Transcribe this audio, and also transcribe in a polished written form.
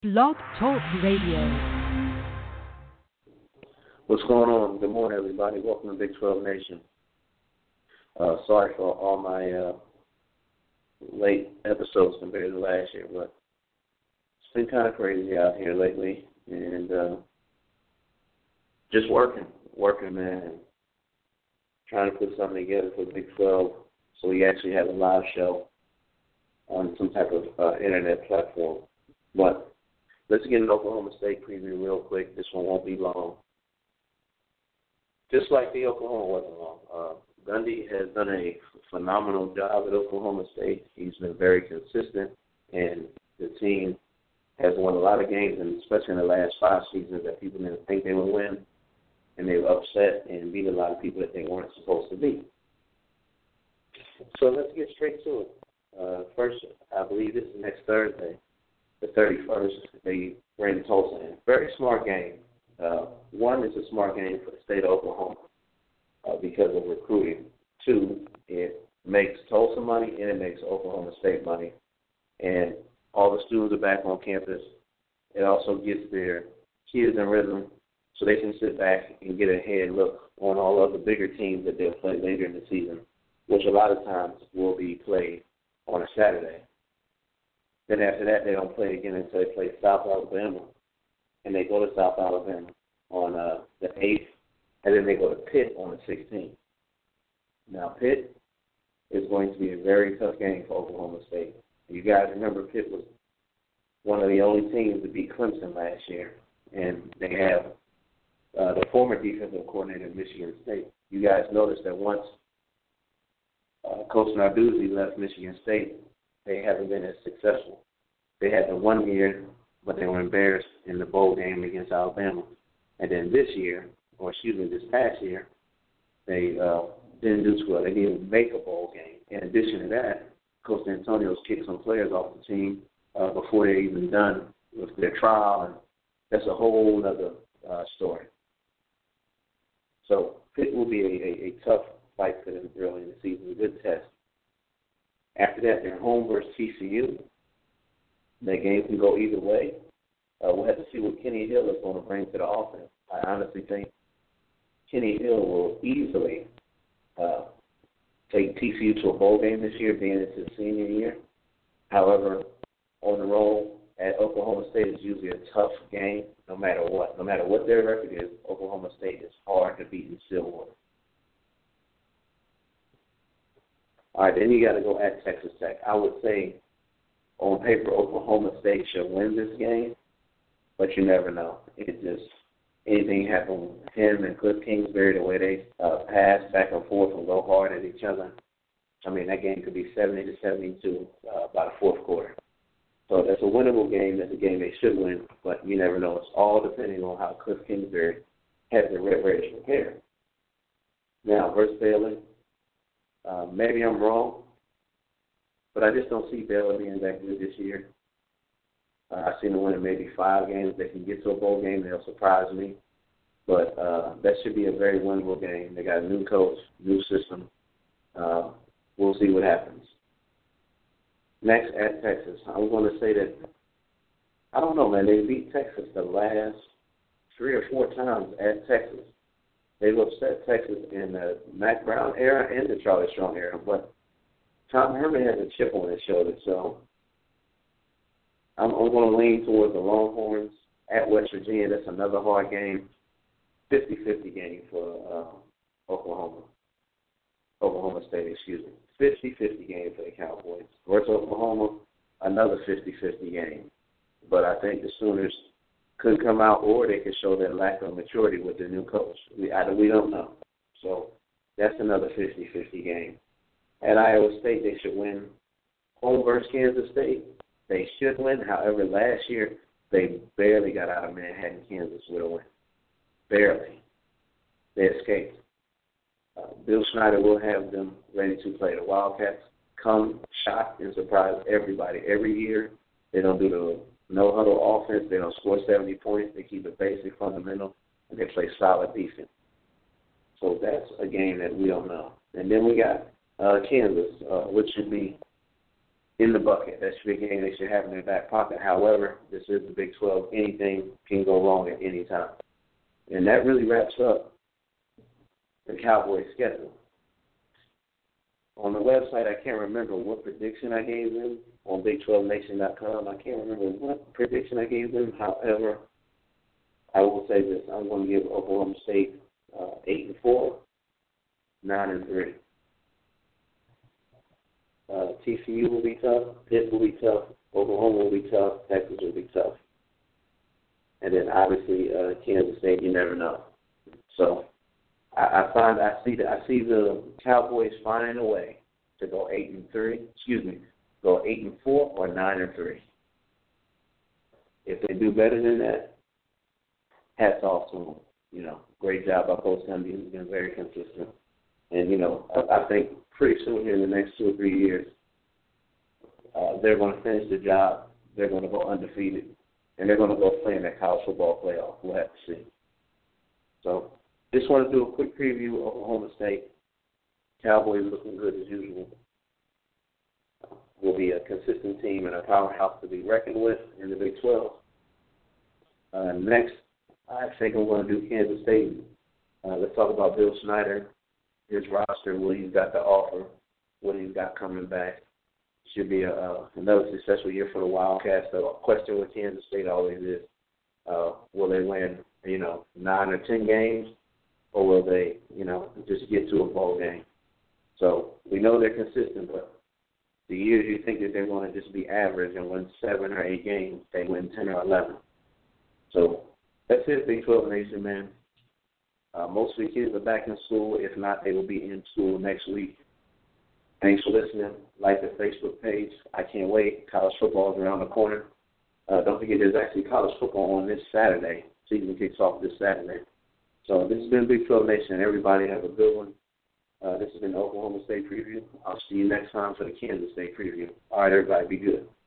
Blog Talk Radio. What's going on? Good morning, everybody. Welcome to Big 12 Nation. Sorry for all my late episodes compared to last year, but it's been kind of crazy out here lately, and just working, man. Trying to put something together for Big 12 so we actually have a live show on some type of internet platform. But let's get an Oklahoma State preview real quick. This one won't be long. Just like the Oklahoma wasn't long. Gundy has done a phenomenal job at Oklahoma State. He's been very consistent, and the team has won a lot of games, and especially in the last 5 seasons that people didn't think they would win, and they were upset and beat a lot of people that they weren't supposed to beat. So let's get straight to it. First, I believe this is next Thursday, the 31st. They bring Tulsa in. Very smart game. One, it's a smart game for the state of Oklahoma because of recruiting. 2, it makes Tulsa money and it makes Oklahoma State money. And all the students are back on campus. It also gets their kids in rhythm so they can sit back and get a head look on all of the bigger teams that they'll play later in the season, which a lot of times will be played on a Saturday. Then after that, they don't play again until they play South Alabama. And they go to South Alabama on the 8th, and then they go to Pitt on the 16th. Now, Pitt is going to be a very tough game for Oklahoma State. You guys remember Pitt was one of the only teams to beat Clemson last year, and they have the former defensive coordinator of Michigan State. You guys noticed that once Coach Narduzzi left Michigan State, they haven't been as successful. They had the 1 year, but they were embarrassed in the bowl game against Alabama. And then this past year, they didn't do too well. They didn't even make a bowl game. In addition to that, Coach Antonio's kicked some players off the team before they're even done with their trial, and that's a whole other story. So Pitt will be a tough fight for them early in the season, a good test. After that, they're home versus TCU. That game can go either way. We'll have to see what Kenny Hill is going to bring to the offense. I honestly think Kenny Hill will easily take TCU to a bowl game this year, being it's his senior year. However, on the road at Oklahoma State is usually a tough game, no matter what. No matter what their record is, Oklahoma State is hard to beat in Stillwater. All right, then you got to go at Texas Tech. I would say, on paper, Oklahoma State should win this game, but you never know. Anything happen with him and Cliff Kingsbury, the way they pass back and forth and go hard at each other. I mean, that game could be 70-72 by the fourth quarter. So that's a winnable game. That's a game they should win, but you never know. It's all depending on how Cliff Kingsbury has the Red Raiders prepared. Now, versus Baylor, maybe I'm wrong, but I just don't see Baylor being that good this year. I've seen them winning maybe 5 games. If they can get to a bowl game, they'll surprise me. But that should be a very winnable game. They got a new coach, new system. We'll see what happens. Next, at Texas. I'm going to say that, I don't know, man. They beat Texas the last 3 or 4 times at Texas. They've upset Texas in the Mack Brown era and the Charlie Strong era. But Tom Herman has a chip on his shoulder, so I'm going to lean towards the Longhorns at West Virginia. That's another hard game. 50-50 game for Oklahoma State, excuse me. 50-50 game for the Cowboys. Versus Oklahoma, another 50-50 game. But I think the Sooners could come out, or they could show their lack of maturity with their new coach. We don't know. So that's another 50-50 game. At Iowa State, they should win. Home versus Kansas State, they should win. However, last year, they barely got out of Manhattan, Kansas with a win. Barely. They escaped. Bill Schneider will have them ready to play. The Wildcats come, shock, and surprise everybody. Every year, they don't do the no-huddle offense. They don't score 70 points. They keep it basic, fundamental, and they play solid defense. So that's a game that we don't know. And then we got Kansas, which should be in the bucket. That should be a game they should have in their back pocket. However, this is the Big 12. Anything can go wrong at any time. And that really wraps up the Cowboys' schedule. On the website, I can't remember what prediction I gave them on Big12Nation.com. I can't remember what prediction I gave them. However, I will say this. I'm going to give Oklahoma State 8-4, 9-3. TCU will be tough. Pitt will be tough. Oklahoma will be tough. Texas will be tough. And then obviously Kansas State. You never know. So I see the Cowboys finding a way to go 8-3. Go 8-4 or 9-3. If they do better than that, hats off to them. You know, great job by Coach Gundy. He's been very consistent. And, you know, I think pretty soon here in the next 2 or 3 years, they're going to finish the job. They're going to go undefeated. And they're going to go play in that college football playoff. We'll have to see. So just want to do a quick preview of Oklahoma State. Cowboys looking good as usual. Will be a consistent team and a powerhouse to be reckoned with in the Big 12. Next, I think I'm going to do Kansas State. Let's talk about Bill Snyder, his roster, what he's got to offer, what he's got coming back. Should be another successful year for the Wildcats. The question with Kansas State always is, will they win, 9 or 10 games, or will they, just get to a bowl game? So we know they're consistent, but the years you think that they're going to just be average and win 7 or 8 games, they win 10 or 11. So that's it, Big 12 Nation, man. Most of the kids are back in school. If not, they will be in school next week. Thanks for listening. Like the Facebook page. I can't wait. College football is around the corner. Don't forget there's actually college football on this Saturday. Season kicks off this Saturday. So this has been Big 12 Nation. Everybody have a good one. This has been the Oklahoma State Preview. I'll see you next time for the Kansas State Preview. All right, everybody, be good.